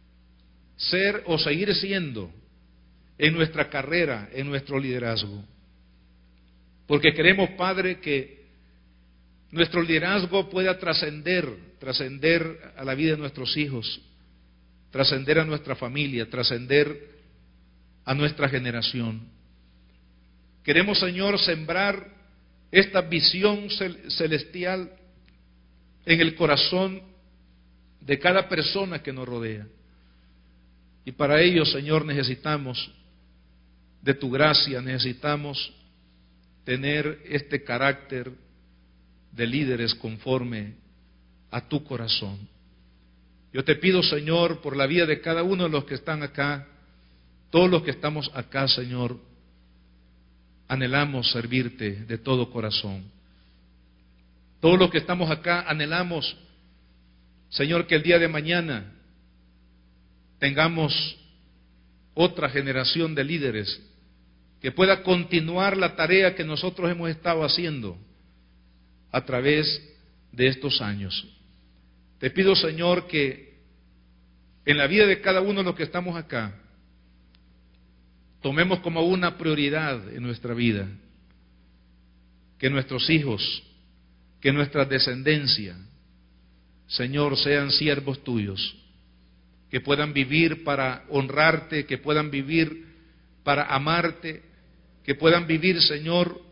ser o seguir siendo en nuestra carrera, en nuestro liderazgo. Porque queremos, Padre, que nuestro liderazgo pueda trascender a la vida de nuestros hijos, trascender a nuestra familia, trascender a nuestra generación. Queremos, Señor, sembrar esta visión celestial en el corazón de cada persona que nos rodea. Y para ello, Señor, necesitamos de tu gracia, necesitamos tener este carácter de líderes conforme a tu corazón. Yo te pido, Señor, por la vida de cada uno de los que están acá, todos los que estamos acá, Señor, anhelamos servirte de todo corazón. Todos los que estamos acá anhelamos, Señor, que el día de mañana tengamos otra generación de líderes que pueda continuar la tarea que nosotros hemos estado haciendo a través de estos años. Te pido, Señor, que en la vida de cada uno de los que estamos acá tomemos como una prioridad en nuestra vida que nuestros hijos, que nuestra descendencia, Señor, sean siervos tuyos, que puedan vivir para honrarte, que puedan vivir para amarte, que puedan vivir, Señor,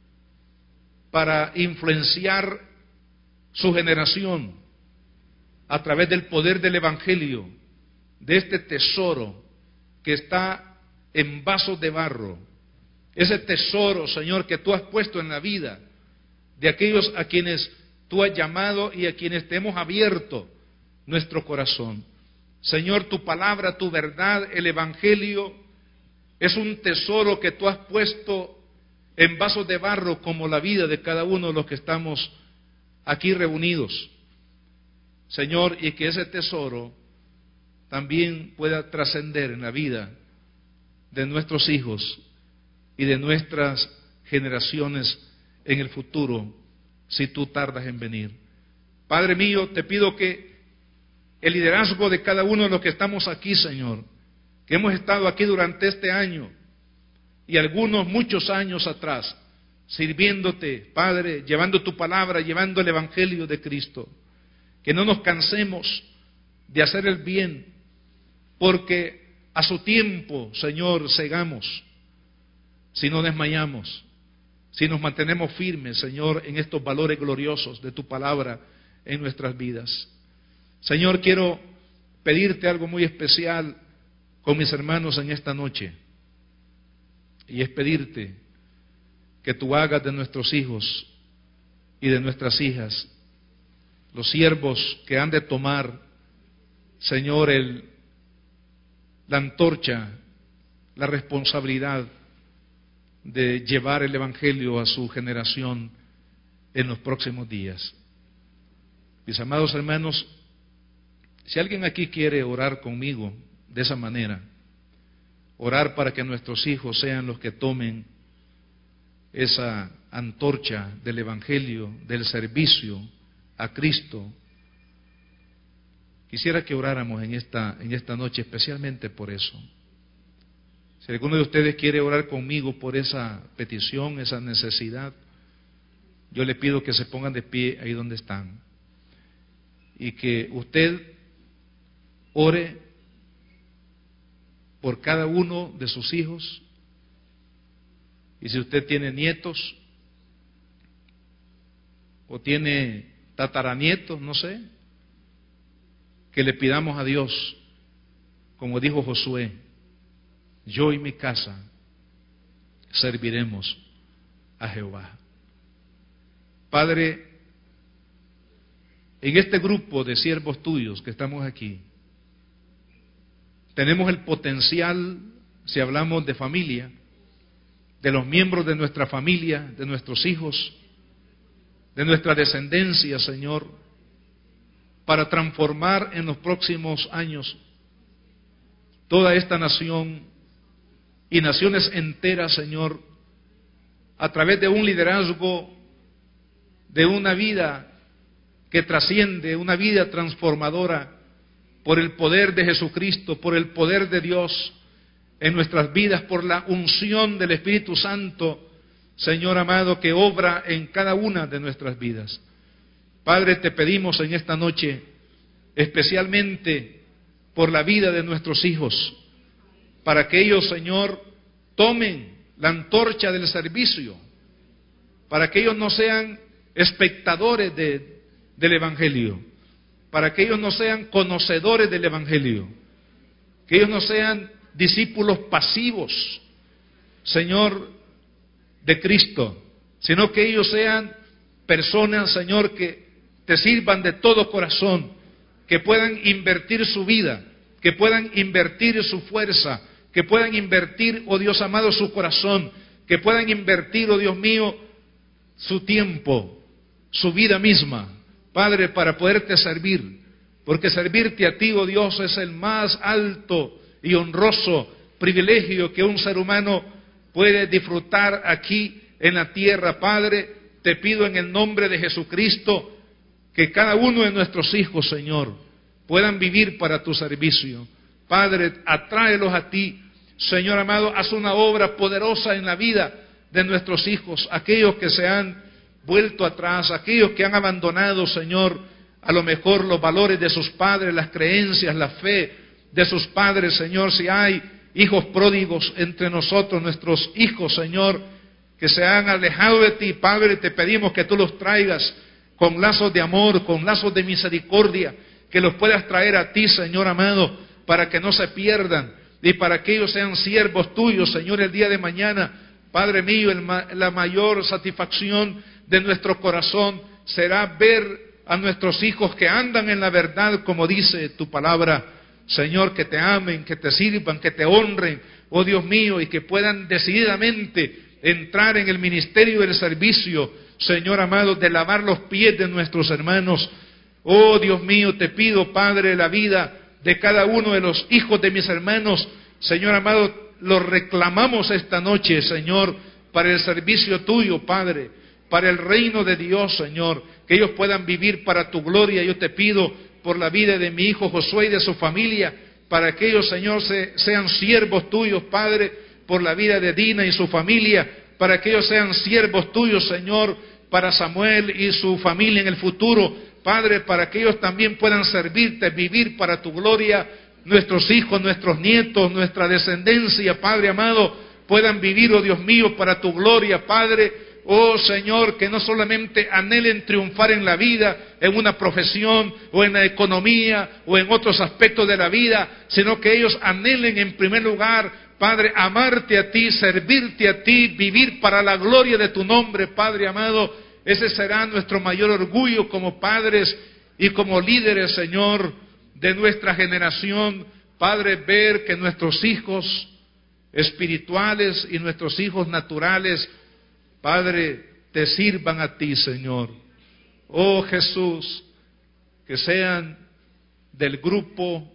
para influenciar su generación a través del poder del Evangelio, de este tesoro que está en vasos de barro, ese tesoro, Señor, que tú has puesto en la vida de aquellos a quienes tú has llamado y a quienes te hemos abierto nuestro corazón. Señor, tu palabra, tu verdad, el Evangelio es un tesoro que tú has puesto en vasos de barro como la vida de cada uno de los que estamos aquí reunidos. Señor, y que ese tesoro también pueda trascender en la vida de nuestros hijos y de nuestras generaciones en el futuro, si tú tardas en venir. Padre mío, te pido que el liderazgo de cada uno de los que estamos aquí, Señor, que hemos estado aquí durante este año y algunos muchos años atrás, sirviéndote, Padre, llevando tu palabra, llevando el Evangelio de Cristo, que no nos cansemos de hacer el bien, porque a su tiempo, Señor, segamos, si no desmayamos, si nos mantenemos firmes, Señor, en estos valores gloriosos de tu palabra en nuestras vidas. Señor, quiero pedirte algo muy especial con mis hermanos en esta noche, y es pedirte que tú hagas de nuestros hijos y de nuestras hijas los siervos que han de tomar, Señor, la antorcha, la responsabilidad de llevar el Evangelio a su generación en los próximos días. Mis amados hermanos, si alguien aquí quiere orar conmigo de esa manera, orar para que nuestros hijos sean los que tomen esa antorcha del Evangelio, del servicio a Cristo, quisiera que oráramos en esta noche especialmente por eso. Si alguno de ustedes quiere orar conmigo por esa petición, esa necesidad, yo le pido que se pongan de pie ahí donde están y que usted ore por cada uno de sus hijos, y si usted tiene nietos o tiene tataranietos, no sé, que le pidamos a Dios, como dijo Josué: yo y mi casa serviremos a Jehová. Padre, en este grupo de siervos tuyos que estamos aquí, tenemos el potencial, si hablamos de familia, de los miembros de nuestra familia, de nuestros hijos, de nuestra descendencia, Señor, para transformar en los próximos años toda esta nación y naciones enteras, Señor, a través de un liderazgo, de una vida que trasciende, una vida transformadora por el poder de Jesucristo, por el poder de Dios en nuestras vidas, por la unción del Espíritu Santo, Señor amado, que obra en cada una de nuestras vidas. Padre, te pedimos en esta noche, especialmente por la vida de nuestros hijos, para que ellos, Señor, tomen la antorcha del servicio, para que ellos no sean espectadores del Evangelio, para que ellos no sean conocedores del Evangelio, que ellos no sean discípulos pasivos, Señor, de Cristo, sino que ellos sean personas, Señor, que te sirvan de todo corazón, que puedan invertir su vida, que puedan invertir su fuerza, que puedan invertir, oh Dios amado, su corazón, que puedan invertir, oh Dios mío, su tiempo, su vida misma, Padre, para poderte servir, porque servirte a ti, oh Dios, es el más alto y honroso privilegio que un ser humano puede disfrutar aquí en la tierra. Padre, te pido en el nombre de Jesucristo que cada uno de nuestros hijos, Señor, puedan vivir para tu servicio. Padre, atráelos a ti, Señor amado, haz una obra poderosa en la vida de nuestros hijos, aquellos que se han vuelto atrás, aquellos que han abandonado, Señor, a lo mejor los valores de sus padres, las creencias, la fe de sus padres, Señor. Si hay hijos pródigos entre nosotros, nuestros hijos, Señor, que se han alejado de ti, Padre, te pedimos que tú los traigas con lazos de amor, con lazos de misericordia, que los puedas traer a ti, Señor amado, para que no se pierdan y para que ellos sean siervos tuyos, Señor, el día de mañana. Padre mío, la mayor satisfacción de nuestro corazón será ver a nuestros hijos que andan en la verdad, como dice tu palabra, Señor, que te amen, que te sirvan, que te honren, oh Dios mío, y que puedan decididamente entrar en el ministerio del servicio, Señor amado, de lavar los pies de nuestros hermanos. Oh Dios mío, te pido, Padre, la vida de cada uno de los hijos de mis hermanos, Señor amado, los reclamamos esta noche, Señor, para el servicio tuyo, Padre, para el reino de Dios, Señor, que ellos puedan vivir para tu gloria. Yo te pido por la vida de mi hijo Josué y de su familia, para que ellos, Señor, sean siervos tuyos, Padre, por la vida de Dina y su familia, para que ellos sean siervos tuyos, Señor, para Samuel y su familia en el futuro, Padre, para que ellos también puedan servirte, vivir para tu gloria. Nuestros hijos, nuestros nietos, nuestra descendencia, Padre amado, puedan vivir, oh Dios mío, para tu gloria, Padre, oh Señor, que no solamente anhelen triunfar en la vida, en una profesión o en la economía o en otros aspectos de la vida, sino que ellos anhelen en primer lugar, Padre, amarte a ti, servirte a ti, vivir para la gloria de tu nombre, Padre amado. Ese será nuestro mayor orgullo como padres y como líderes, Señor, de nuestra generación. Padre, ver que nuestros hijos espirituales y nuestros hijos naturales, Padre, te sirvan a ti, Señor. Oh Jesús, que sean del grupo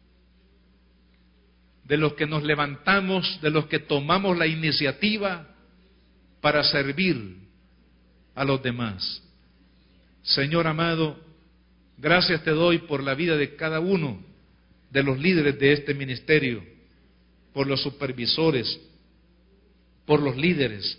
de los que nos levantamos, de los que tomamos la iniciativa para servir a los demás. Señor amado, gracias te doy por la vida de cada uno de los líderes de este ministerio, por los supervisores, por los líderes,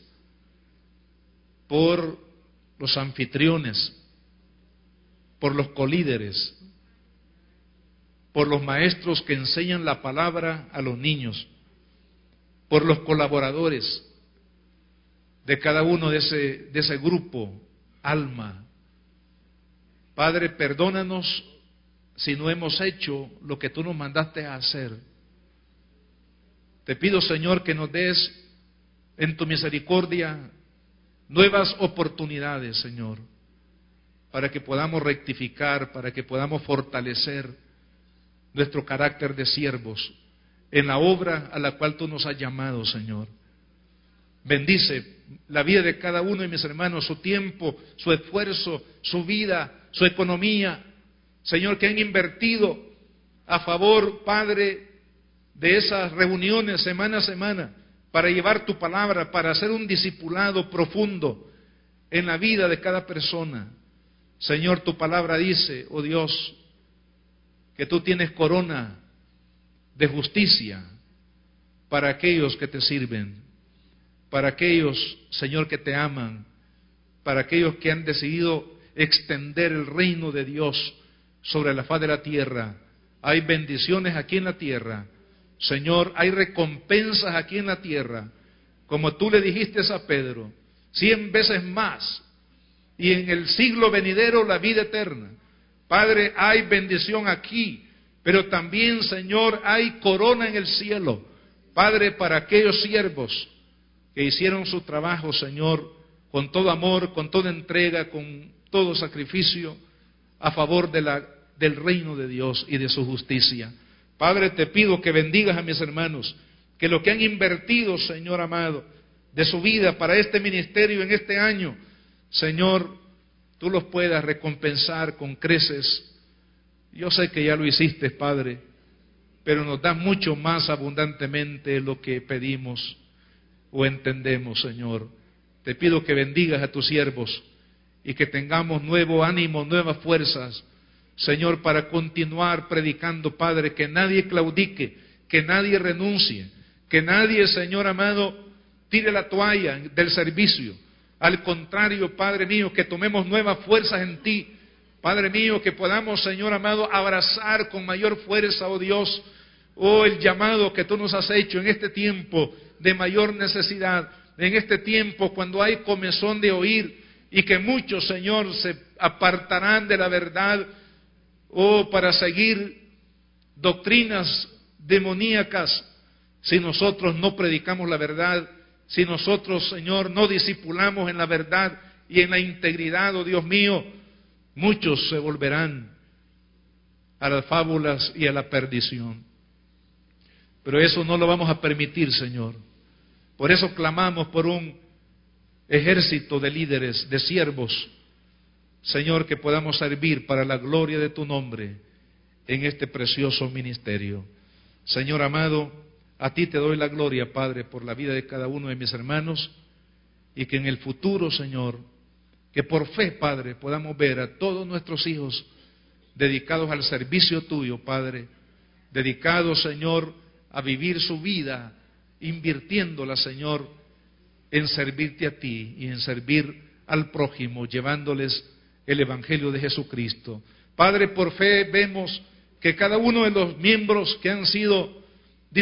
por los anfitriones, por los colíderes, por los maestros que enseñan la palabra a los niños, por los colaboradores de cada uno de ese grupo, alma. Padre, perdónanos si no hemos hecho lo que tú nos mandaste a hacer. Te pido, Señor, que nos des en tu misericordia nuevas oportunidades, Señor, para que podamos rectificar, para que podamos fortalecer nuestro carácter de siervos en la obra a la cual tú nos has llamado, Señor. Bendice la vida de cada uno de mis hermanos, su tiempo, su esfuerzo, su vida, su economía, Señor, que han invertido a favor, Padre, de esas reuniones semana a semana, para llevar tu palabra, para hacer un discipulado profundo en la vida de cada persona. Señor, tu palabra dice, oh Dios, que tú tienes corona de justicia para aquellos que te sirven, para aquellos, Señor, que te aman, para aquellos que han decidido extender el reino de Dios sobre la faz de la tierra. Hay bendiciones aquí en la tierra, Señor, hay recompensas aquí en la tierra, como tú le dijiste a Pedro, 100 veces más, y en el siglo venidero la vida eterna. Padre, hay bendición aquí, pero también, Señor, hay corona en el cielo, Padre, para aquellos siervos que hicieron su trabajo, Señor, con todo amor, con toda entrega, con todo sacrificio, a favor del reino de Dios y de su justicia. Padre, te pido que bendigas a mis hermanos, que lo que han invertido, Señor amado, de su vida para este ministerio en este año, Señor, tú los puedas recompensar con creces. Yo sé que ya lo hiciste, Padre, pero nos das mucho más abundantemente lo que pedimos o entendemos, Señor. Te pido que bendigas a tus siervos y que tengamos nuevo ánimo, nuevas fuerzas, Señor, para continuar predicando, Padre, que nadie claudique, que nadie renuncie, que nadie, Señor amado, tire la toalla del servicio. Al contrario, Padre mío, que tomemos nuevas fuerzas en ti, Padre mío, que podamos, Señor amado, abrazar con mayor fuerza, oh Dios, oh el llamado que tú nos has hecho en este tiempo de mayor necesidad, en este tiempo cuando hay comezón de oír y que muchos, Señor, se apartarán de la verdad, oh, para seguir doctrinas demoníacas. Si nosotros no predicamos la verdad, si nosotros, Señor, no discipulamos en la verdad y en la integridad, oh Dios mío, muchos se volverán a las fábulas y a la perdición. Pero eso no lo vamos a permitir, Señor. Por eso clamamos por un ejército de líderes, de siervos, Señor, que podamos servir para la gloria de tu nombre en este precioso ministerio. Señor amado, a ti te doy la gloria, Padre, por la vida de cada uno de mis hermanos, y que en el futuro, Señor, que por fe, Padre, podamos ver a todos nuestros hijos dedicados al servicio tuyo, Padre, dedicados, Señor, a vivir su vida, invirtiéndola, Señor, en servirte a ti y en servir al prójimo, llevándoles el Evangelio de Jesucristo. Padre, por fe vemos que cada uno de los miembros que han sido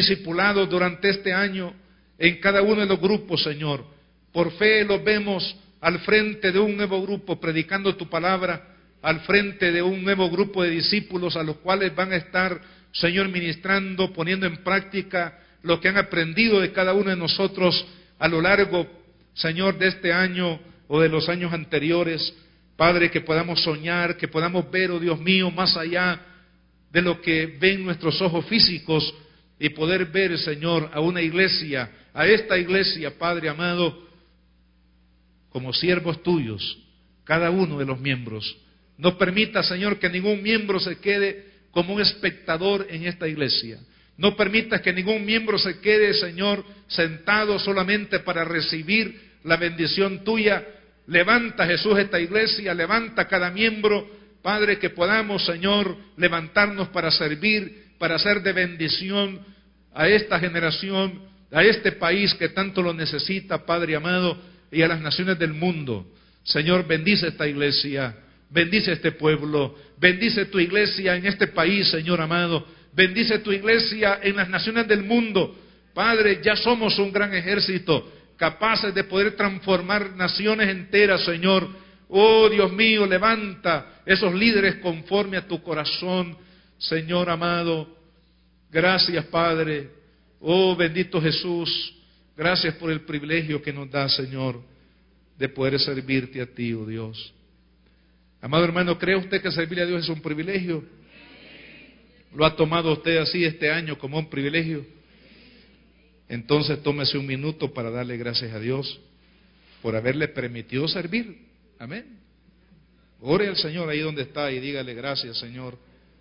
discipulados durante este año, en cada uno de los grupos, Señor, por fe los vemos al frente de un nuevo grupo predicando tu palabra, al frente de un nuevo grupo de discípulos a los cuales van a estar, Señor, ministrando, poniendo en práctica lo que han aprendido de cada uno de nosotros a lo largo, Señor, de este año o de los años anteriores. Padre, que podamos soñar, que podamos ver, oh Dios mío, más allá de lo que ven nuestros ojos físicos y poder ver, Señor, a una iglesia, a esta iglesia, Padre amado, como siervos tuyos, cada uno de los miembros. No permita, Señor, que ningún miembro se quede como un espectador en esta iglesia. No permitas que ningún miembro se quede, Señor, sentado solamente para recibir la bendición tuya. Levanta, Jesús, esta iglesia, levanta cada miembro, Padre, que podamos, Señor, levantarnos para servir, para ser de bendición a esta generación, a este país que tanto lo necesita, Padre amado, y a las naciones del mundo. Señor, bendice esta iglesia, bendice este pueblo, bendice tu iglesia en este país, Señor amado, bendice tu iglesia en las naciones del mundo. Padre, ya somos un gran ejército, capaces de poder transformar naciones enteras, Señor. Oh Dios mío, levanta esos líderes conforme a tu corazón, Señor amado. Gracias, Padre. Oh bendito Jesús, gracias por el privilegio que nos da, Señor, de poder servirte a ti, oh Dios. Amado hermano, ¿cree usted que servirle a Dios es un privilegio? ¿Lo ha tomado usted así este año como un privilegio? Entonces tómese un minuto para darle gracias a Dios por haberle permitido servir. Amén. Ore al Señor ahí donde está y dígale gracias, Señor,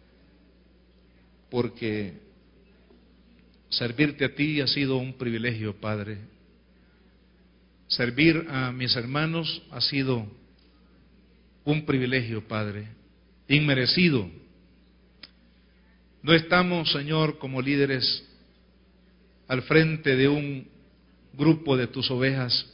porque servirte a ti ha sido un privilegio, Padre. Servir a mis hermanos ha sido un privilegio, Padre, inmerecido. No estamos, Señor, como líderes al frente de un grupo de tus ovejas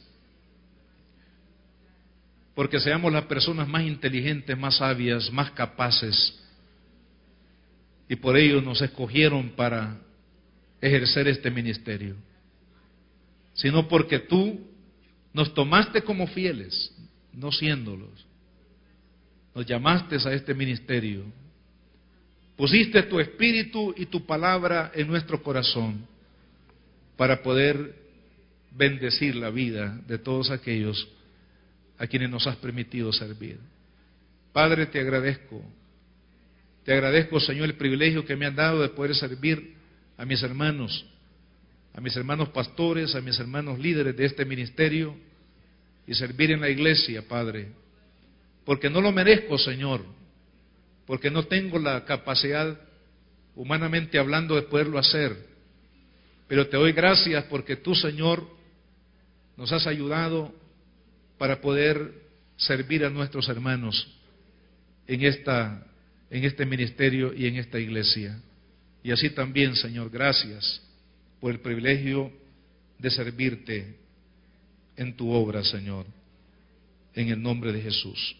porque seamos las personas más inteligentes, más sabias, más capaces, y por ello nos escogieron para ejercer este ministerio, sino porque tú nos tomaste como fieles, no siéndolos, nos llamaste a este ministerio, pusiste tu espíritu y tu palabra en nuestro corazón para poder bendecir la vida de todos aquellos a quienes nos has permitido servir. Padre, te agradezco, Señor, el privilegio que me han dado de poder servir a mis hermanos pastores, a mis hermanos líderes de este ministerio y servir en la iglesia, Padre, porque no lo merezco, Señor, porque no tengo la capacidad, humanamente hablando, de poderlo hacer, pero te doy gracias porque tú, Señor, nos has ayudado para poder servir a nuestros hermanos en este ministerio y en esta iglesia. Y así también, Señor, gracias por el privilegio de servirte en tu obra, Señor, en el nombre de Jesús.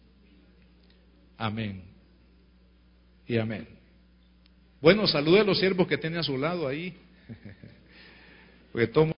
Amén y amén. Bueno, salude a los siervos que tienen a su lado ahí, porque tomo